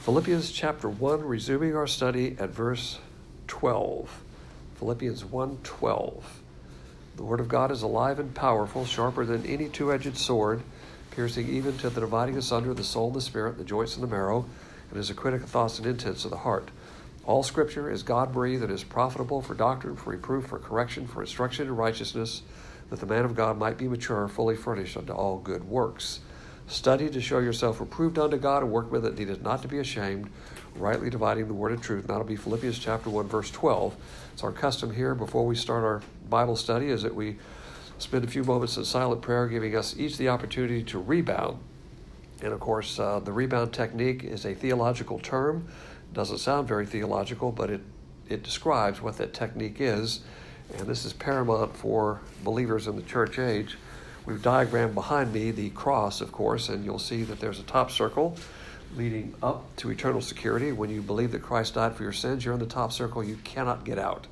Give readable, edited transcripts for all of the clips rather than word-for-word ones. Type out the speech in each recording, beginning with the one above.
Philippians chapter 1, resuming our study at verse 12. Philippians 1:12. The word of God is alive and powerful, sharper than any two-edged sword, piercing even to the dividing asunder of the soul and the spirit, the joints and the marrow, and is a critic of thoughts and intents of the heart. All Scripture is God-breathed and is profitable for doctrine, for reproof, for correction, for instruction in righteousness, that the man of God might be mature, fully furnished unto all good works. Study to show yourself approved unto God, a workman that needeth not to be ashamed, rightly dividing the word of truth. And that'll be Philippians chapter 1, verse 12. It's our custom here before we start our Bible study is that we spend a few moments in silent prayer, giving us each the opportunity to rebound. And of course, the rebound technique is a theological term. It doesn't sound very theological, but it describes what that technique is. And this is paramount for believers in the church age. We've diagrammed behind me the cross, of course, and you'll see that there's a top circle leading up to eternal security. When you believe that Christ died for your sins, you're in the top circle. You cannot get out.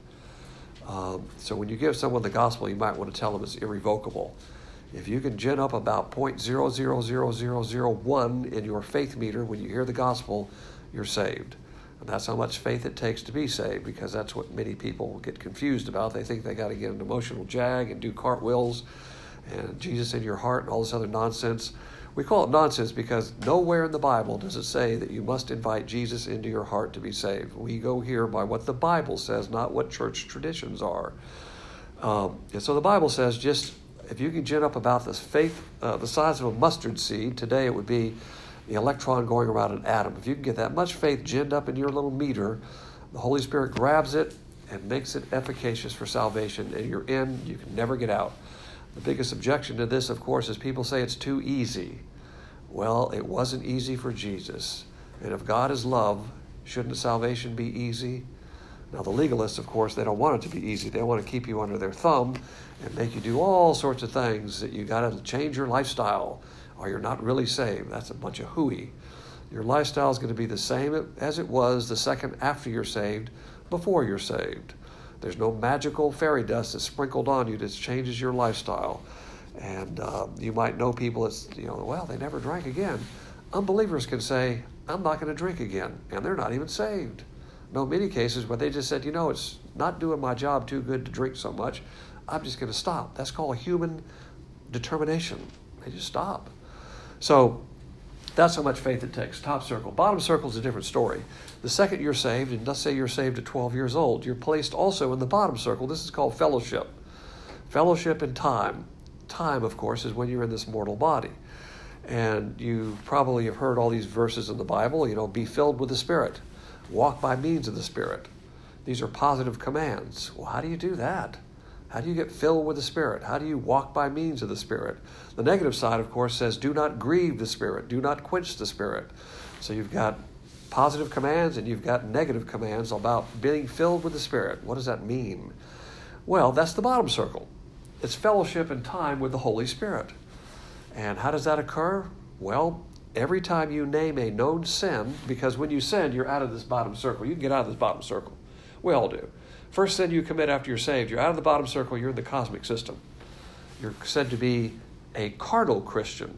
So when you give someone the gospel, you might want to tell them it's irrevocable. If you can gin up about 0.000001 in your faith meter when you hear the gospel, you're saved. And that's how much faith it takes to be saved, because that's what many people get confused about. They think they got to get an emotional jag and do cartwheels and Jesus in your heart and all this other nonsense. We call it nonsense because nowhere in the Bible does it say that you must invite Jesus into your heart to be saved. We go here by what the Bible says, not what church traditions are. And so the Bible says just if you can gin up about this faith, the size of a mustard seed, today it would be the electron going around an atom. If you can get that much faith ginned up in your little meter, the Holy Spirit grabs it and makes it efficacious for salvation, and you're in, you can never get out. The biggest objection to this, of course, is people say it's too easy. Well, it wasn't easy for Jesus. And if God is love, shouldn't salvation be easy? Now, the legalists, of course, they don't want it to be easy. They want to keep you under their thumb and make you do all sorts of things that you got to change your lifestyle or you're not really saved. That's a bunch of hooey. Your lifestyle is going to be the same as it was the second after you're saved, before you're saved. There's no magical fairy dust that's sprinkled on you that changes your lifestyle. And you might know people that's, well, they never drank again. Unbelievers can say, I'm not going to drink again. And they're not even saved. I know many cases where they just said, it's not doing my job too good to drink so much. I'm just going to stop. That's called human determination. They just stop. So that's how much faith it takes. Top circle. Bottom circle is a different story. The second you're saved, and let's say you're saved at 12 years old, you're placed also in the bottom circle. This is called fellowship. Fellowship in time. Time, of course, is when you're in this mortal body. And you probably have heard all these verses in the Bible, be filled with the Spirit. Walk by means of the Spirit. These are positive commands. Well, how do you do that? How do you get filled with the Spirit? How do you walk by means of the Spirit? The negative side, of course, says do not grieve the Spirit. Do not quench the Spirit. So you've got positive commands and you've got negative commands about being filled with the Spirit. What does that mean? Well, that's the bottom circle. It's fellowship and time with the Holy Spirit. And how does that occur? Well, every time you name a known sin, because when you sin, you're out of this bottom circle. You can get out of this bottom circle. We all do. First sin you commit after you're saved, you're out of the bottom circle, you're in the cosmic system. You're said to be a carnal Christian.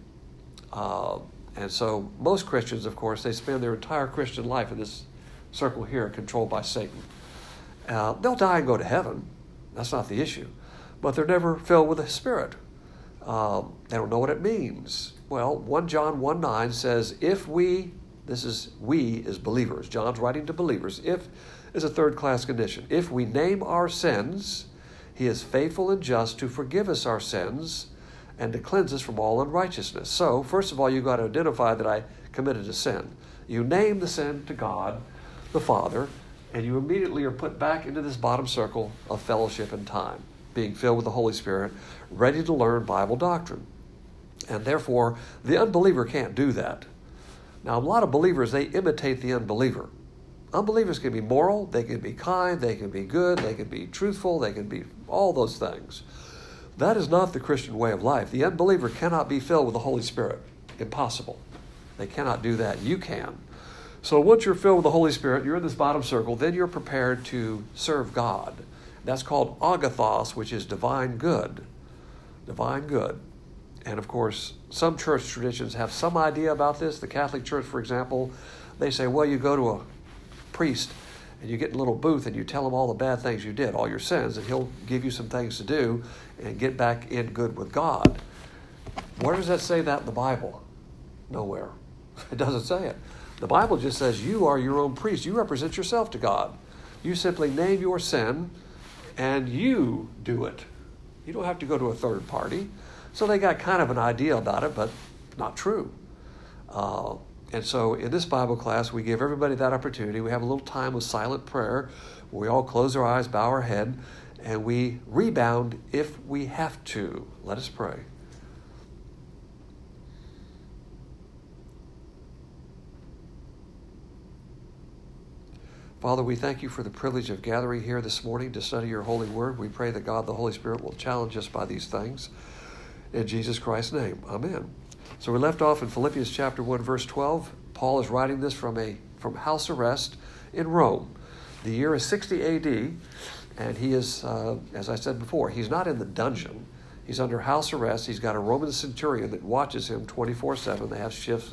And so most Christians, of course, they spend their entire Christian life in this circle here controlled by Satan. They'll die and go to heaven. That's not the issue. But they're never filled with the Spirit. They don't know what it means. Well, 1 John 1:9 says, if we as believers, John's writing to believers, if is a third-class condition. If we name our sins, he is faithful and just to forgive us our sins and to cleanse us from all unrighteousness. So, first of all, you've got to identify that I committed a sin. You name the sin to God, the Father, and you immediately are put back into this bottom circle of fellowship and time, being filled with the Holy Spirit, ready to learn Bible doctrine. And therefore, the unbeliever can't do that. Now, a lot of believers, they imitate the unbeliever. Unbelievers can be moral, they can be kind, they can be good, they can be truthful, they can be all those things. That is not the Christian way of life. The unbeliever cannot be filled with the Holy Spirit. Impossible. They cannot do that. You can. So once you're filled with the Holy Spirit, you're in this bottom circle, then you're prepared to serve God. That's called agathos, which is divine good. Divine good. And of course, some church traditions have some idea about this. The Catholic Church, for example, They say, well, you go to a priest and you get in a little booth and you tell him all the bad things you did, all your sins, and he'll give you some things to do and get back in good with God. Where does that say that in the Bible? Nowhere. It doesn't say it. The Bible just says you are your own priest. You represent yourself to God. You simply name your sin and you do it. You don't have to go to a third party. So they got kind of an idea about it, but not true. And so in this Bible class, we give everybody that opportunity. We have a little time of silent prayer where we all close our eyes, bow our head, and we rebound if we have to. Let us pray. Father, we thank you for the privilege of gathering here this morning to study your holy word. We pray that God, the Holy Spirit, will challenge us by these things. In Jesus Christ's name, amen. So we left off in Philippians chapter 1, verse 12. Paul is writing this from house arrest in Rome. The year is 60 A.D., and he is, as I said before, he's not in the dungeon. He's under house arrest. He's got a Roman centurion that watches him 24/7. They have shifts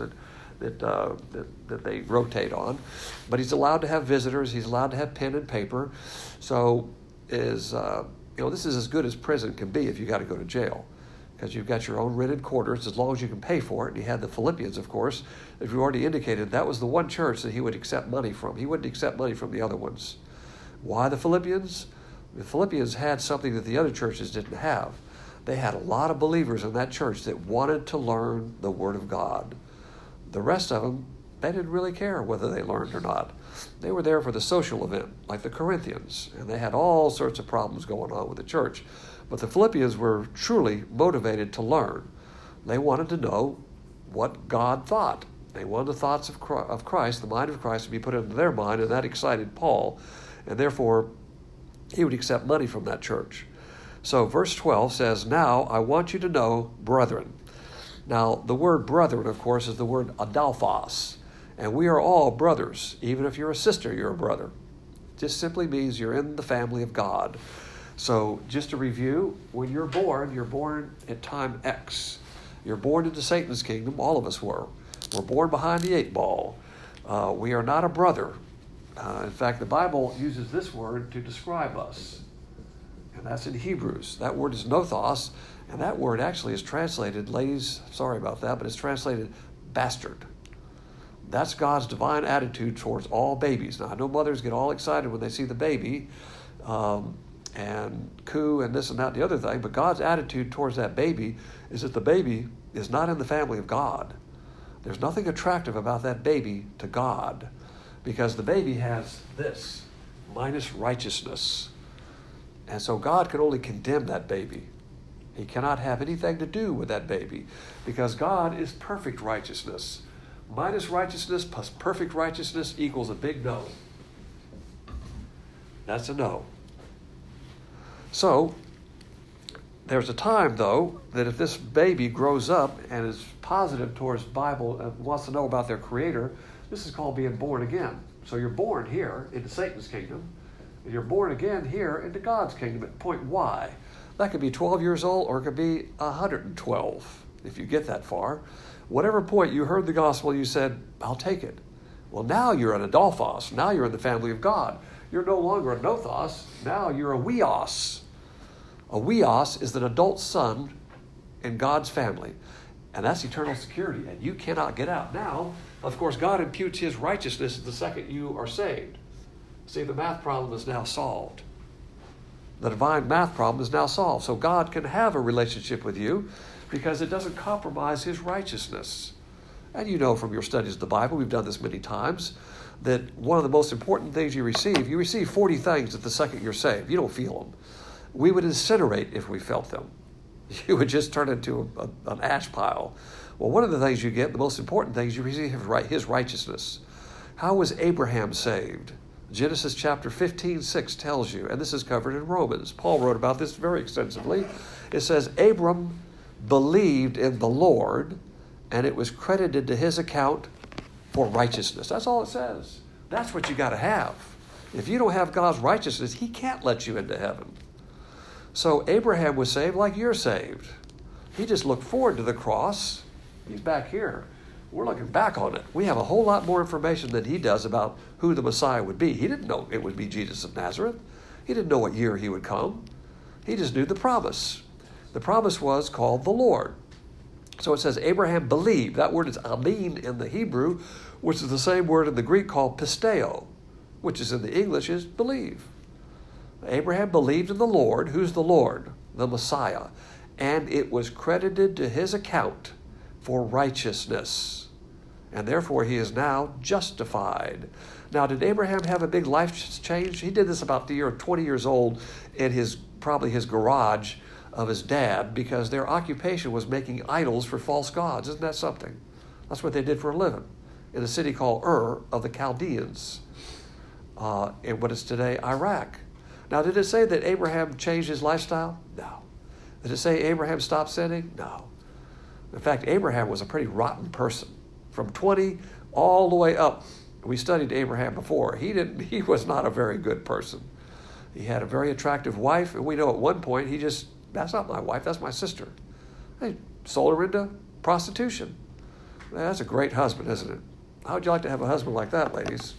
that they rotate on. But he's allowed to have visitors. He's allowed to have pen and paper. So this is as good as prison can be if you got to go to jail, because you've got your own rented quarters as long as you can pay for it. And he had the Philippians, of course, as we already indicated. That was the one church that he would accept money from. He wouldn't accept money from the other ones. Why the Philippians? The Philippians had something that the other churches didn't have. They had a lot of believers in that church that wanted to learn the Word of God. The rest of them, they didn't really care whether they learned or not. They were there for the social event, like the Corinthians, and they had all sorts of problems going on with the church. But the Philippians were truly motivated to learn. They wanted to know what God thought. They wanted the thoughts of Christ, the mind of Christ, to be put into their mind, and that excited Paul, and therefore he would accept money from that church. So verse 12 says, "Now I want you to know, brethren." Now, the word brethren, of course, is the word adelphos. And we are all brothers. Even if you're a sister, you're a brother. It just simply means you're in the family of God. So, just to review, when you're born at time X. You're born into Satan's kingdom. All of us were. We're born behind the 8 ball. We are not a brother. In fact, the Bible uses this word to describe us. And that's in Hebrews. That word is nothos. And that word actually is translated, ladies, sorry about that, but it's translated bastard. That's God's divine attitude towards all babies. Now, I know mothers get all excited when they see the baby and coo and this and that and the other thing, but God's attitude towards that baby is that the baby is not in the family of God. There's nothing attractive about that baby to God, because the baby has this, minus righteousness. And so God can only condemn that baby. He cannot have anything to do with that baby, because God is perfect righteousness. Minus righteousness plus perfect righteousness equals a big no. That's a no. So, there's a time, though, that if this baby grows up and is positive towards the Bible and wants to know about their Creator, this is called being born again. So you're born here into Satan's kingdom, and you're born again here into God's kingdom at point Y. That could be 12 years old, or it could be 112, if you get that far. Whatever point you heard the gospel, you said, I'll take it. Well, now you're an adelphos. Now you're in the family of God. You're no longer a nothos. Now you're a weos. A weos is an adult son in God's family. And that's eternal security. And you cannot get out. Now, of course, God imputes his righteousness the second you are saved. See, the math problem is now solved. The divine math problem is now solved. So God can have a relationship with you because it doesn't compromise his righteousness. And you know from your studies of the Bible, we've done this many times, that one of the most important things you receive 40 things at the second you're saved. You don't feel them. We would incinerate if we felt them. You would just turn into an ash pile. Well, one of the things you get, the most important things you receive, is his righteousness. How was Abraham saved? Genesis chapter 15:6 tells you, and this is covered in Romans. Paul wrote about this very extensively. It says, Abram believed in the Lord, and it was credited to his account for righteousness. That's all it says. That's what you got to have. If you don't have God's righteousness, he can't let you into heaven. So Abraham was saved like you're saved. He just looked forward to the cross. He's back here. We're looking back on it. We have a whole lot more information than he does about who the Messiah would be. He didn't know it would be Jesus of Nazareth. He didn't know what year he would come. He just knew the promise. The promise was called the Lord. So it says Abraham believed. That word is amin in the Hebrew, which is the same word in the Greek called pisteo, which is in the English is believe. Abraham believed in the Lord. Who's the Lord? The Messiah. And it was credited to his account for righteousness. And therefore he is now justified. Now, did Abraham have a big life change? He did this about the year 20 years old in probably his garage of his dad, because their occupation was making idols for false gods. Isn't that something? That's what they did for a living in a city called Ur of the Chaldeans, in what is today Iraq. Now, did it say that Abraham changed his lifestyle? No. Did it say Abraham stopped sinning? No. In fact, Abraham was a pretty rotten person. From 20 all the way up. We studied Abraham before. He was not a very good person. He had a very attractive wife, and we know at one point that's not my wife, that's my sister. They sold her into prostitution. That's a great husband, isn't it? How would you like to have a husband like that, ladies?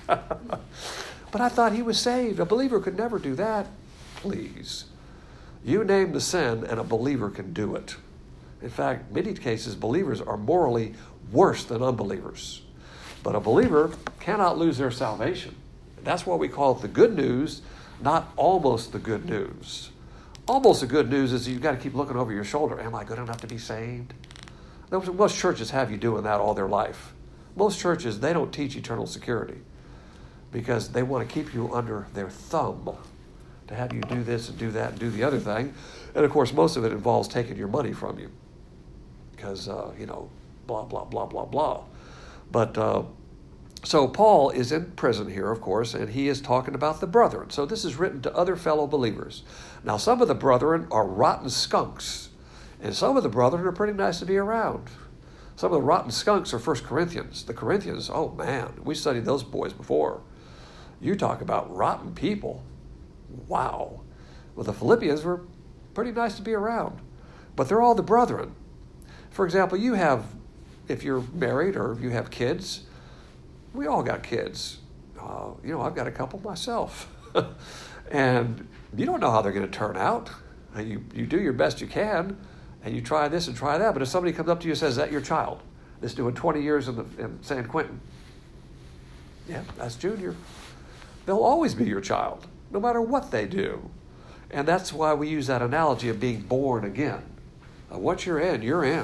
But I thought he was saved. A believer could never do that. Please. You name the sin, and a believer can do it. In fact, many cases, believers are morally worse than unbelievers. But a believer cannot lose their salvation. That's why we call it the good news, not almost the good news. Almost the good news is you've got to keep looking over your shoulder. Am I good enough to be saved? Most churches have you doing that all their life. Most churches, they don't teach eternal security because they want to keep you under their thumb, to have you do this and do that and do the other thing. And of course, most of it involves taking your money from you because, blah, blah, blah, blah, blah. But so Paul is in prison here, of course, and he is talking about the brethren. So this is written to other fellow believers. Now, some of the brethren are rotten skunks, and some of the brethren are pretty nice to be around. Some of the rotten skunks are 1 Corinthians. The Corinthians, oh man, we studied those boys before. You talk about rotten people. Wow. Well, the Philippians were pretty nice to be around, but they're all the brethren. For example, if you're married or you have kids, we all got kids. I've got a couple myself. And you don't know how they're going to turn out. You do your best you can, and you try this and try that. But if somebody comes up to you and says, is that your child? That's doing 20 years in San Quentin. Yeah, that's Junior. They'll always be your child, no matter what they do. And that's why we use that analogy of being born again. Once you're in, you're in.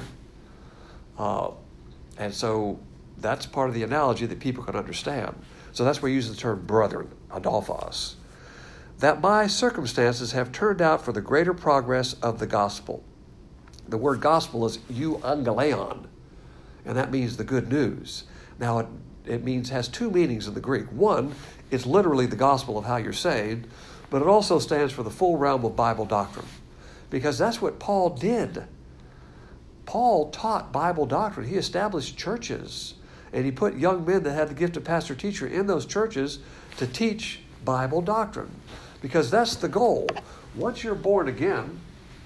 And so that's part of the analogy that people can understand. So that's where we use the term brethren, adelphos. That my circumstances have turned out for the greater progress of the gospel. The word gospel is euangelion, and that means the good news. Now, it has two meanings in the Greek. One, it's literally the gospel of how you're saved, but it also stands for the full realm of Bible doctrine, because that's what Paul did. Paul taught Bible doctrine. He established churches, and he put young men that had the gift of pastor-teacher in those churches to teach Bible doctrine, because that's the goal. Once you're born again,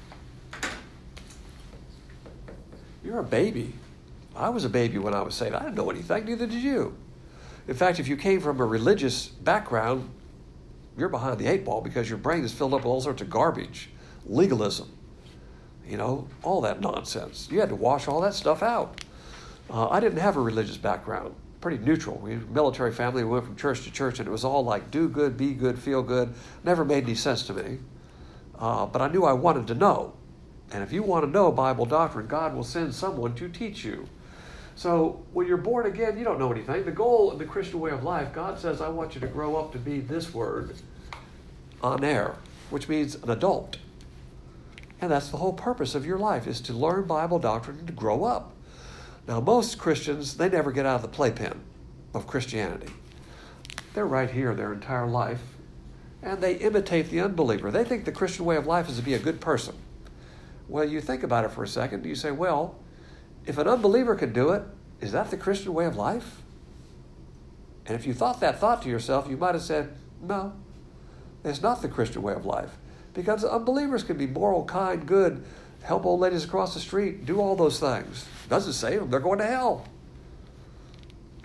you're a baby. I was a baby when I was saved. I didn't know anything, neither did you. In fact, if you came from a religious background, you're behind the eight ball because your brain is filled up with all sorts of garbage, legalism, all that nonsense. You had to wash all that stuff out. I didn't have a religious background, pretty neutral. We were a military family. We went from church to church, and it was all like do good, be good, feel good. Never made any sense to me. But I knew I wanted to know. And if you want to know Bible doctrine, God will send someone to teach you. So when you're born again, you don't know anything. The goal in the Christian way of life, God says, I want you to grow up to be this word, aner, which means an adult. And that's the whole purpose of your life, is to learn Bible doctrine and to grow up. Now, most Christians, they never get out of the playpen of Christianity. They're right here their entire life, and they imitate the unbeliever. They think the Christian way of life is to be a good person. Well, you think about it for a second. You say, well, if an unbeliever can do it, is that the Christian way of life? And if you thought that thought to yourself, you might have said, no, it's not the Christian way of life. Because unbelievers can be moral, kind, good, help old ladies across the street, do all those things. It doesn't save them. They're going to hell.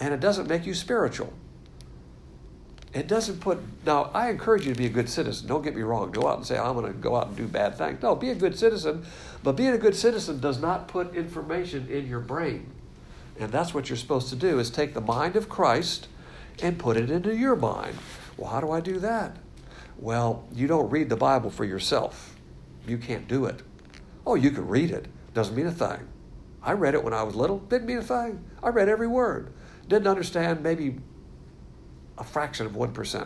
and it doesn't make you spiritual. It doesn't put, now I encourage you to be a good citizen. Don't get me wrong. Go out and say, I'm going to go out and do bad things. No, be a good citizen. But being a good citizen does not put information in your brain. And that's what you're supposed to do, is take the mind of Christ and put it into your mind. Well, how do I do that? Well, you don't read the Bible for yourself. You can't do it. Oh, you can read it. Doesn't mean a thing. I read it when I was little. Didn't mean a thing. I read every word. Didn't understand maybe a fraction of 1%.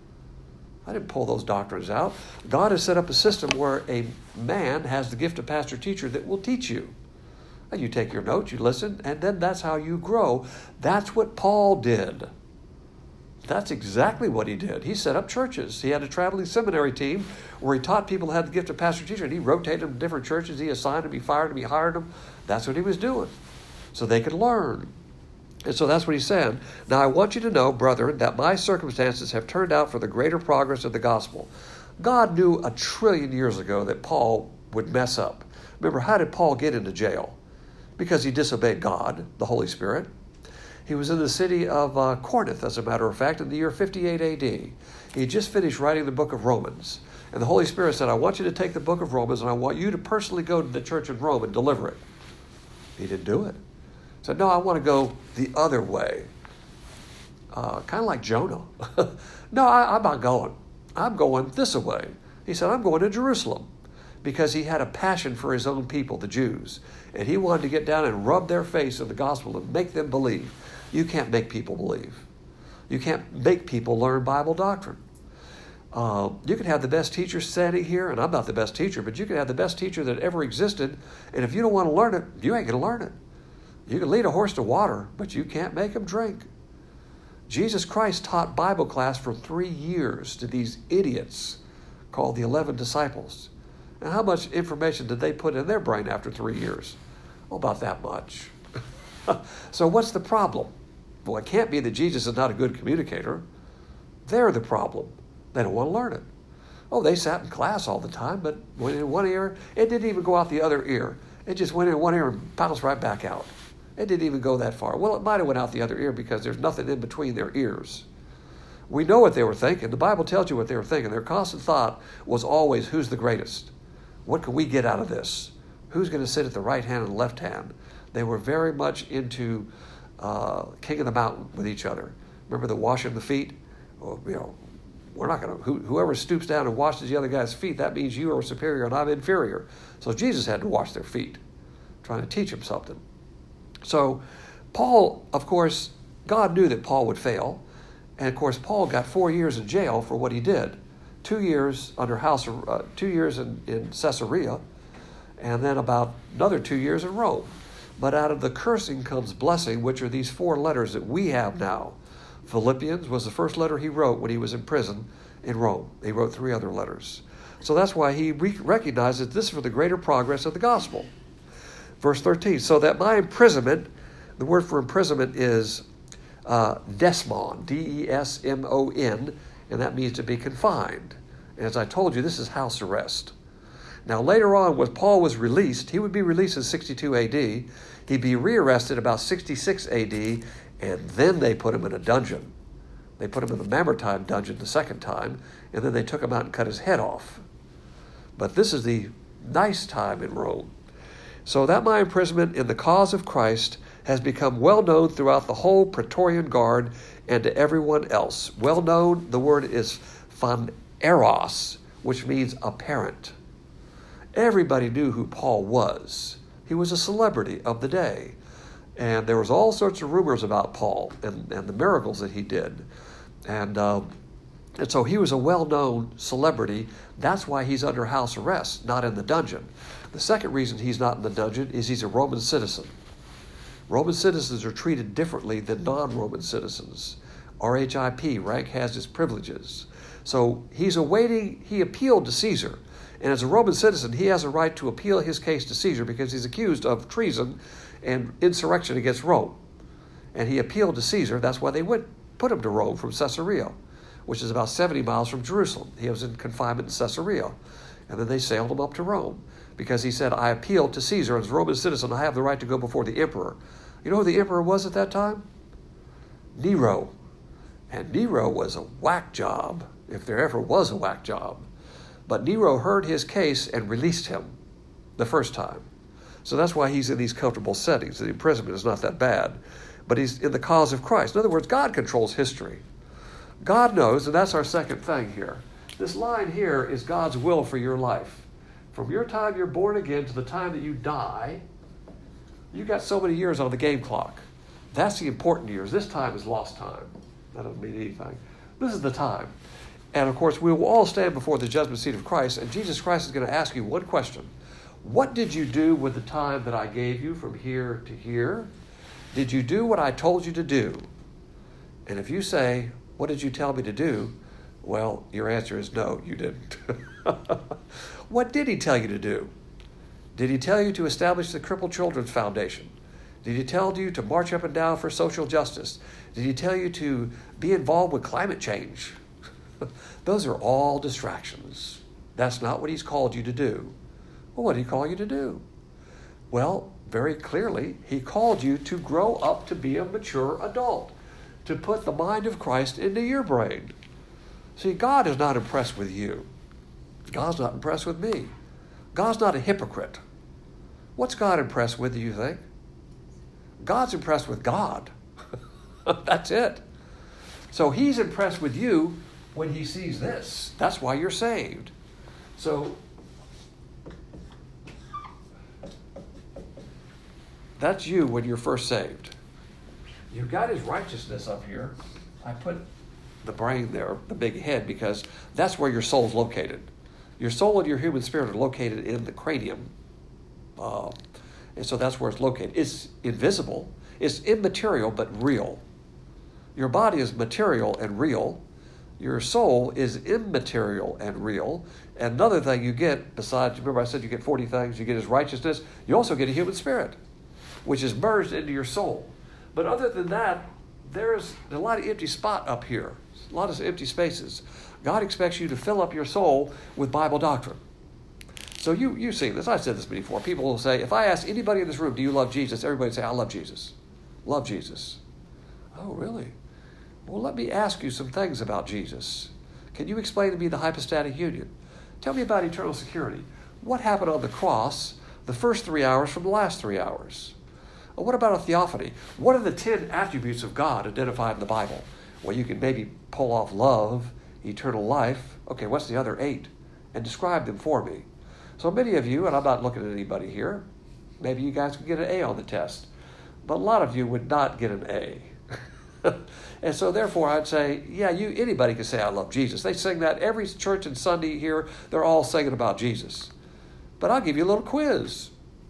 I didn't pull those doctrines out. God has set up a system where a man has the gift of pastor-teacher that will teach you. And you take your notes, you listen, and then that's how you grow. That's what Paul did. That's exactly what he did. He set up churches. He had a traveling seminary team where he taught people who had the gift of pastor-teacher, and he rotated them to different churches. He assigned them, he fired them, he hired them. That's what he was doing, so they could learn. And so that's what he's saying. Now I want you to know, brethren, that my circumstances have turned out for the greater progress of the gospel. God knew 1 trillion years ago that Paul would mess up. Remember, how did Paul get into jail? Because he disobeyed God, the Holy Spirit. He was in the city of Corinth, as a matter of fact, in the year 58 A.D. He had just finished writing the book of Romans. And the Holy Spirit said, I want you to take the book of Romans and I want you to personally go to the church in Rome and deliver it. He didn't do it. He said, no, I want to go the other way. Kind of like Jonah. No, I'm not going. I'm going this way. He said, I'm going to Jerusalem. Because he had a passion for his own people, the Jews. And he wanted to get down and rub their face in the gospel and make them believe. You can't make people believe. You can't make people learn Bible doctrine. You can have the best teacher standing here, and I'm not the best teacher, but you can have the best teacher that ever existed, and if you don't want to learn it, you ain't going to learn it. You can lead a horse to water, but you can't make him drink. Jesus Christ taught Bible class for 3 years to these idiots called the 11 disciples. And how much information did they put in their brain after 3 years? Oh, about that much. So what's the problem? Well, it can't be that Jesus is not a good communicator. They're the problem. They don't want to learn it. Oh, they sat in class all the time, but went in one ear. It didn't even go out the other ear. It just went in one ear and bounced right back out. It didn't even go that far. Well, it might have went out the other ear because there's nothing in between their ears. We know what they were thinking. The Bible tells you what they were thinking. Their constant thought was always, who's the greatest? What can we get out of this? Who's going to sit at the right hand and left hand? They were very much into king of the mountain with each other. Remember the washing the feet? Well, we're not going to, whoever stoops down and washes the other guy's feet, that means you are superior and I'm inferior. So Jesus had to wash their feet, trying to teach them something. So Paul, of course, God knew that Paul would fail. And of course, Paul got 4 years in jail for what he did. 2 years under 2 years in Caesarea, and then about another 2 years in Rome. But out of the cursing comes blessing, which are these 4 letters that we have now. Philippians was the first letter he wrote when he was in prison in Rome. He wrote 3 other letters. So that's why he recognizes this is for the greater progress of the gospel. Verse 13, so that my imprisonment, the word for imprisonment is desmon, D-E-S-M-O-N, and that means to be confined. And as I told you, this is house arrest. Now later on, when Paul was released, he would be released in 62 A.D., he'd be rearrested about 66 A.D., and then they put him in a dungeon. They put him in the Mamertine dungeon the second time, and then they took him out and cut his head off. But this is the nice time in Rome. So that my imprisonment in the cause of Christ has become well known throughout the whole Praetorian Guard and to everyone else. Well known, the word is phaneros, which means apparent. Everybody knew who Paul was. He was a celebrity of the day. And there was all sorts of rumors about Paul and the miracles that he did. And so he was a well-known celebrity. That's why he's under house arrest, not in the dungeon. The second reason he's not in the dungeon is he's a Roman citizen. Roman citizens are treated differently than non-Roman citizens. RHIP, rank has its privileges. So he appealed to Caesar. And as a Roman citizen, he has a right to appeal his case to Caesar because he's accused of treason and insurrection against Rome. And he appealed to Caesar. That's why they put him to Rome from Caesarea, which is about 70 miles from Jerusalem. He was in confinement in Caesarea. And then they sailed him up to Rome because he said, I appealed to Caesar. As a Roman citizen, I have the right to go before the emperor. You know who the emperor was at that time? Nero. And Nero was a whack job, if there ever was a whack job. But Nero heard his case and released him the first time. So that's why he's in these comfortable settings. The imprisonment is not that bad. But he's in the cause of Christ. In other words, God controls history. God knows, and that's our second thing here. This line here is God's will for your life. From your time you're born again to the time that you die, you got so many years on the game clock. That's the important years. This time is lost time. That doesn't mean anything. This is the time. And of course, we will all stand before the judgment seat of Christ, and Jesus Christ is going to ask you one question. What did you do with the time that I gave you from here to here? Did you do what I told you to do? And if you say, what did you tell me to do? Well, your answer is no, you didn't. What did he tell you to do? Did he tell you to establish the Crippled Children's Foundation? Did he tell you to march up and down for social justice? Did he tell you to be involved with climate change? Those are all distractions. That's not what he's called you to do. Well, what did he call you to do? Well, very clearly, he called you to grow up to be a mature adult, to put the mind of Christ into your brain. See, God is not impressed with you. God's not impressed with me. God's not a hypocrite. What's God impressed with, do you think? God's impressed with God. That's it. So he's impressed with you when he sees this. That's why you're saved. So that's you when you're first saved. You've got his righteousness up here. I put the brain there, the big head, because that's where your soul's located. Your soul and your human spirit are located in the cranium. And so that's where it's located. It's invisible. It's immaterial, but real. Your body is material and real. Your soul is immaterial and real. And another thing you get, besides, remember I said you get 40 things, you get his righteousness, you also get a human spirit, which is merged into your soul. But other than that, there's a lot of empty spot up here, a lot of empty spaces. God expects you to fill up your soul with Bible doctrine. So you've seen this. I've said this before. People will say, if I ask anybody in this room, do you love Jesus? Everybody will say, I love Jesus. Love Jesus. Oh, really? Well, let me ask you some things about Jesus. Can you explain to me the hypostatic union? Tell me about eternal security. What happened on the cross the first 3 hours from the last 3 hours? What about a theophany? What are the 10 attributes of God identified in the Bible? Well, you can maybe pull off love, eternal life. Okay, what's the other 8? And describe them for me. So many of you, and I'm not looking at anybody here, maybe you guys could get an A on the test, but a lot of you would not get an A. And so therefore I'd say, yeah, anybody can say I love Jesus. They sing that every church and Sunday here, they're all singing about Jesus. But I'll give you a little quiz.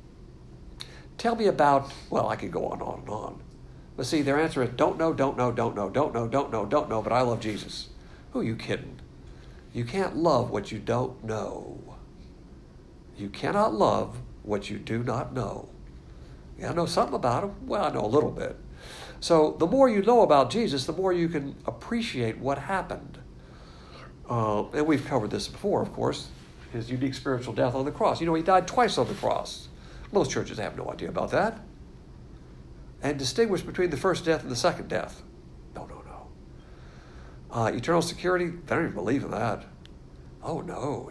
Tell me about, well, I could go on and on. But see, their answer is don't know, don't know, don't know, don't know, don't know, don't know, but I love Jesus. Who are you kidding? You can't love what you don't know. You cannot love what you do not know. Yeah, I know something about him. Well, I know a little bit. So the more you know about Jesus, the more you can appreciate what happened. And we've covered this before, of course, his unique spiritual death on the cross. You know, he died twice on the cross. Most churches have no idea about that. And distinguish between the first death and the second death. No. Eternal security, they don't even believe in that. Oh, no.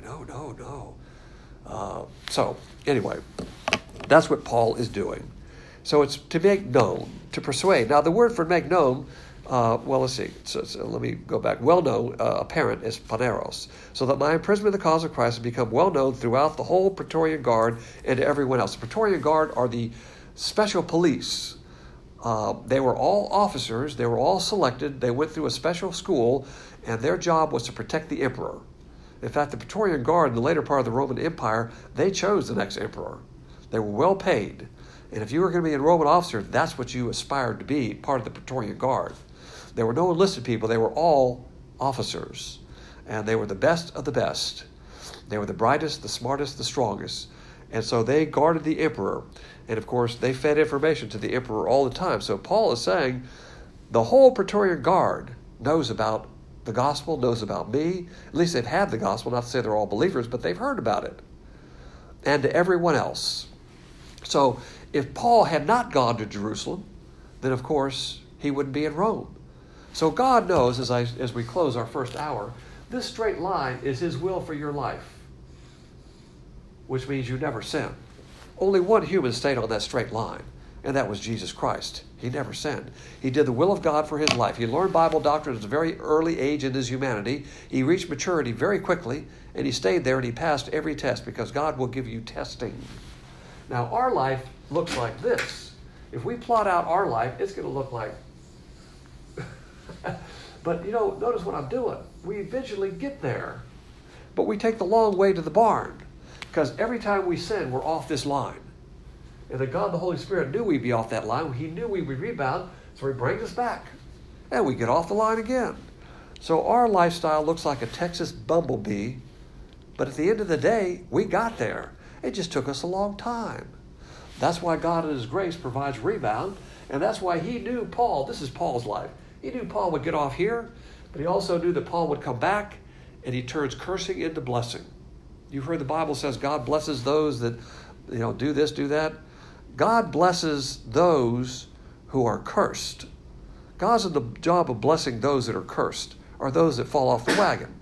So, anyway, that's what Paul is doing. So it's to make known, to persuade. Now, the word for make known, let's see. So let me go back. Well-known, apparent, is paneros. So that my imprisonment in the cause of Christ has become well-known throughout the whole Praetorian Guard and to everyone else. The Praetorian Guard are the special police. They were all officers. They were all selected. They went through a special school, and their job was to protect the emperor. In fact, the Praetorian Guard in the later part of the Roman Empire, they chose the next emperor. They were well paid. And if you were going to be a Roman officer, that's what you aspired to be, part of the Praetorian Guard. There were no enlisted people. They were all officers. And they were the best of the best. They were the brightest, the smartest, the strongest. And so they guarded the emperor. And of course, they fed information to the emperor all the time. So Paul is saying the whole Praetorian Guard knows about the gospel, knows about me. At least they've had the gospel, not to say they're all believers, but they've heard about it. And to everyone else. So if Paul had not gone to Jerusalem, then of course he wouldn't be in Rome. So God knows, as we close our first hour, this straight line is His will for your life, which means you never sin. Only one human stayed on that straight line, and that was Jesus Christ. He never sinned. He did the will of God for his life. He learned Bible doctrine at a very early age in his humanity. He reached maturity very quickly, and he stayed there, and he passed every test, because God will give you testing. Now, our life looks like this. If we plot out our life, it's going to look like... But, notice what I'm doing. We eventually get there, but we take the long way to the barn, because every time we sin, we're off this line. And that God, the Holy Spirit, knew we'd be off that line. He knew we would rebound, so He brings us back. And we get off the line again. So our lifestyle looks like a Texas bumblebee, but at the end of the day, we got there. It just took us a long time. That's why God in His grace provides rebound, and that's why He knew Paul. This is Paul's life. He knew Paul would get off here, but He also knew that Paul would come back, and he turns cursing into blessing. You've heard the Bible says God blesses those that, do this, do that. God blesses those who are cursed. God's in the job of blessing those that are cursed, or those that fall off the wagon.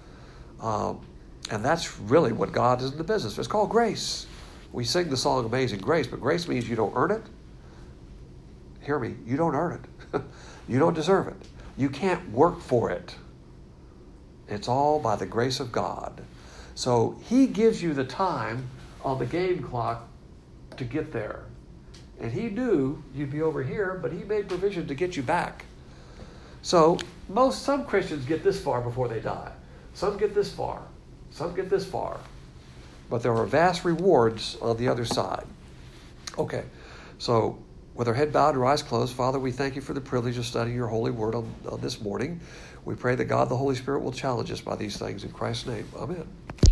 And that's really what God is in the business. It's called grace. We sing the song Amazing Grace, but grace means you don't earn it. Hear me, you don't earn it. You don't deserve it. You can't work for it. It's all by the grace of God. So He gives you the time on the game clock to get there. And He knew you'd be over here, but He made provision to get you back. So some Christians get this far before they die. Some get this far. Some get this far. But there are vast rewards on the other side. Okay, so with our head bowed and our eyes closed, Father, we thank You for the privilege of studying Your holy word on this morning. We pray that God, the Holy Spirit, will challenge us by these things. In Christ's name, amen.